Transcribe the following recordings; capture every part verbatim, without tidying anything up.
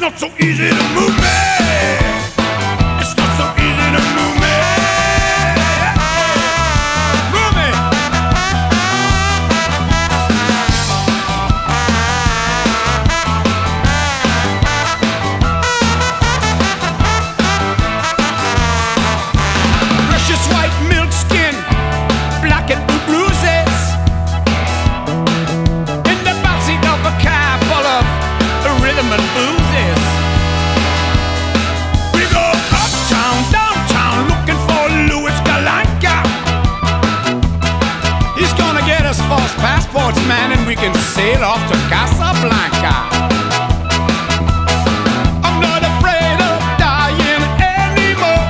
not so easy to move me. It's not so easy to move me. Move me. Precious white milk skin, black and blue bruises. In the backseat of a car full of rhythm and blues. We go uptown, downtown, looking for Louis Galanka. He's gonna get us false passports, man, and we can sail off to Casablanca. I'm not afraid of dying anymore,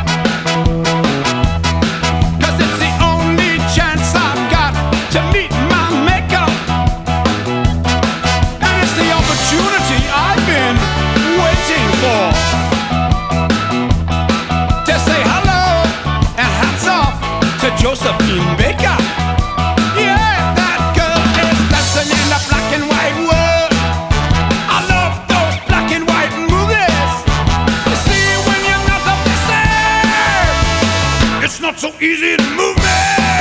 'cause it's the only chance I've got to meet my maker. And it's the opportunity I've been waiting for, to say hello and hats off to Josephine Baker. Yeah, that girl is dancing in the black and white world. I love those black and white movies. You see, when you're not up to serve, it's not so easy to move me.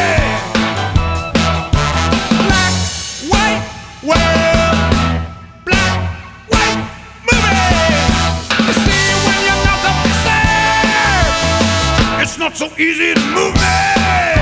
Black, white world. Black, white movie. You see, when you're not up to serve, it's not so easy to move me.